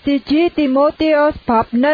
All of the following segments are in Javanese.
Siji Timotius bab 6.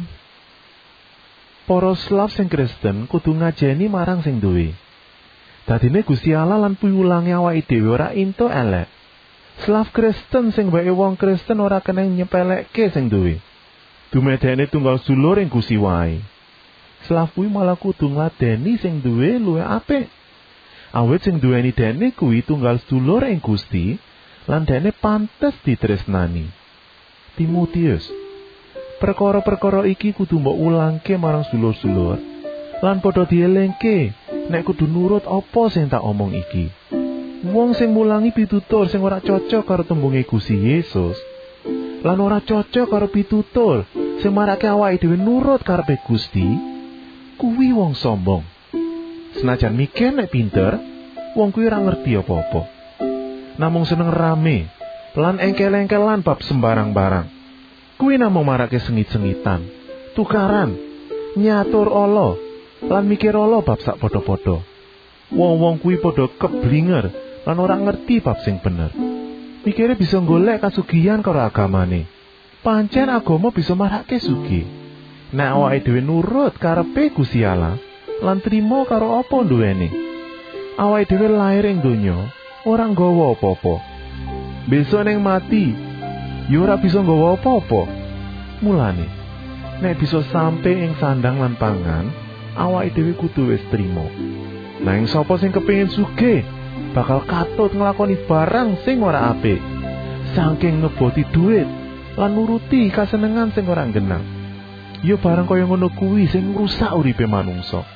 Para slaf sing Kristen kudu ngajeni marang sing duwe. Dadine Gusti Allah lan piwulange awake dhewe ora entuk elek. Slaf Kristen sing bae wong Kristen ora kena nyepelekke sing duwe. Dumedene tunggal sulur ing Gusti wae. Slaf kuwi malah kudu ngladeni sing duwe luwih apik. Awit sing duweni dene kuwi tunggal sulur ing Gusti lan dene pantes ditresnani. Timotius, perkara-perkara iki kudu mbok ulangke marang sulur-sulur lan padha dielingke nek kudu nurut apa sing tak omong iki. Wong sing mulangi pitutur sing ora cocok karo tembunge Gusti Yesus lan ora cocok karo pitutur sing marake awake dhewe nurut karepe Gusti, kuwi wong sombong. Senajan mikir nek pinter, wong kuwi ora ngerti apa-apa. Namung seneng rame lan engkel-engkelan bab sembarang barang. Kuwi namung marake sengit-sengitan, tukaran, nyatur ala, lan mikir ala bab sak padha-padha. Wong-wong kuwi padha keblinger lan ora ngerti bab sing bener. Mikire bisa golek kasugihan karo agamane. Pancen agama bisa marake sugih. Nek awake dhewe nurut karepe Gusti Allah lan trima karo apa duwene. Awake dhewe lair ing donya ora nggawa apa-apa. Besok ning mati, yo ora bisa nggawa apa-apa. Mulane, nek bisa sampe ing sandang lan pangan, awake dhewe kudu wis trima. Nanging sapa sing kepengin sugih, bakal katut nglakoni barang sing ora apik. Saking ngeboti dhuwit lan nuruti kasenengan sing ora nggenah. Yo barang kaya ngono kuwi sing ngrusak uripe manungsa.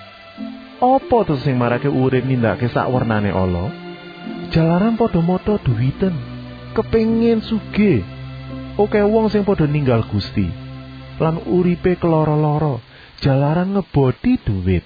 Apa terus sing marake urip nindakake sak wernane ala? Jalaran padha mata duwiten, kepengin sugih. Oke wong sing padha ninggal Gusti lan uripe keloro-loro jalaran ngeboti duwit.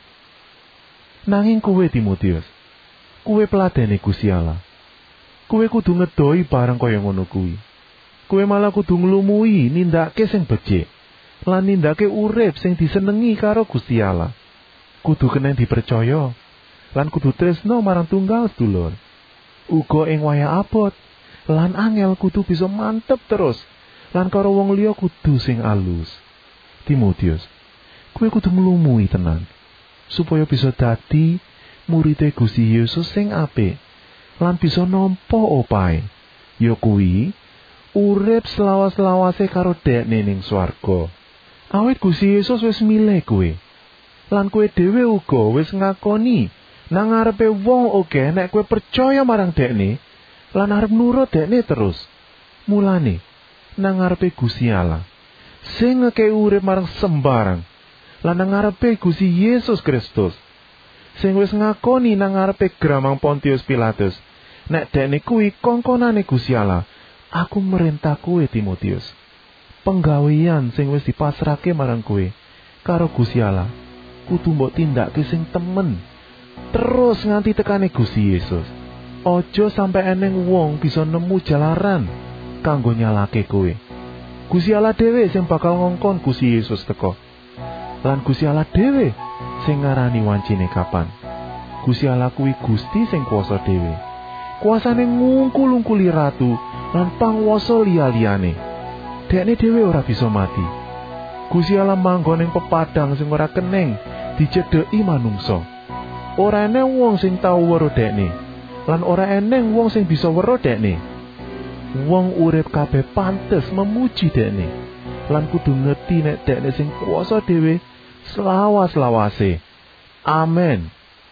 Nanging kowe Timotius, kowe peladene Gusti Allah. Kowe kudu ngedoi barang kaya ngono kuwi. Kowe malah kudu nglumui nindakake sing becik lan nindakake urip sing disenengi karo Gusti Allah. Kudu kena dipercaya lan kudu tresno marang tunggal sedulur. Uga ing wayah abot lan angel kudu bisa mantep terus lan karo wong liya kudu sing alus. Timotius, kowe kudu nglumui tenan supaya bisa dadi murite Gusti Yesus sing apik lan bisa nampa opahe, ya kuwi urip selawas-lawase karo Dekne ning swarga. Awit Gusti Yesus wis milih kowe lan kowe dhewe uga wis ngakoni nang ngarepe wong oke nek kowe percaya marang Dekne lan arep nurut Dekne terus. Mulane nang ngarepe Gusti Allah sing ngekei urip marang sembarang lan nang ngarepe Gusti Yesus Kristus sing wis ngakoni nang ngarepe gramang Pontius Pilatus nek Dekne kuwi kongkonane Gusti Allah. Aku merintah kowe Timotius, penggawean sing wis dipasrahke marang kowe karo Gusti Allah kudu mbok tindakake sing temen terus nganti tekane Gusti Yesus. Aja sampe eneng wong bisa nemu jalaran kanggo nyalake kowe. Gusti Allah dhewe sing bakal ngongkon Gusti Yesus teka. Lan Gusti Allah dhewe sing ngarani wancine kapan. Gusti Allah kuwi Gusti sing kuwasa dhewe. Kuasane ngungkul-ungkuli ratu lan pangwasa liya-liyane. Dekne dhewe ora bisa mati. Gusti Allah manggon ing pepadang sing ora keneng dicedheki manungsa. Ora eneng wong sing tau weruh Dekne lan ora eneng wong sing bisa weruh Dekne. Wong urip kabeh pantes memuji Dekne lan kudu ngerti nek Dekne sing kuwasa dhewe selawas-lawase. Amen.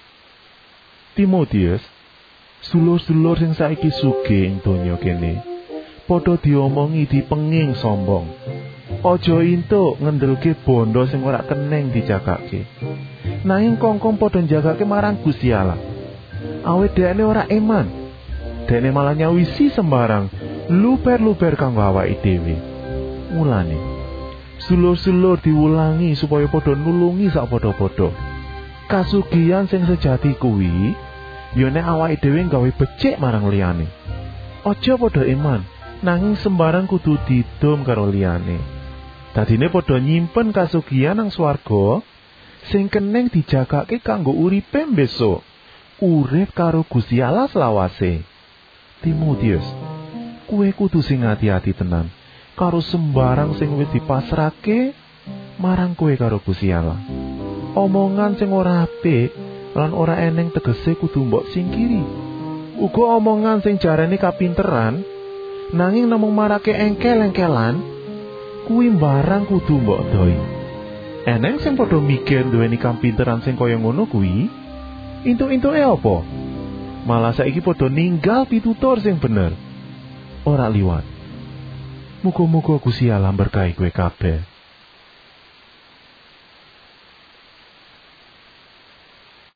Timotius, sulur-sulur sing saiki sugih ing donya kene padha diomongi dipenging sombong. Aja entuk ngendelke bondo sing ora keneng dijagake. Nanging kongkong padha njagake marang Gusti Allah. Awit Dekne ora eman. Dekne malah nyawisi sembarang luber-luber kanggo awake dhewe. Mulane sulur-sulur diulangi supaya padha nulungi sak padha-padha. Kasugihan sing sejati kuwi ya nek awake dhewe gawe becik marang liyane. Aja padha eman, nanging sembarang kudu didom karo liyane. Dadine padha nyimpen kasugihan nang swarga sing keneng dijagake kanggo uripe besok. Urip karo Gusti Allah selawase. Timotius, kowe kudu sing ati-ati tenan karo sembarang sing wis dipasrahke marang kowe karo Gusti Allah. Omongan sing ora apik lan ora eneng tegese kudu mbok singkiri. Uga omongan sing jarane kapinteran nanging namung marake engkel-engkelan kuwi barang kudu mbok doi. Eneng sing padha mikir duweni kapinteran sing kaya ngono kuwi intuk-intuke apa? Malah saiki padha ninggal pitutur sing bener. Ora liwat. Muga-muga Gusti Allah berkahi kowe kabeh.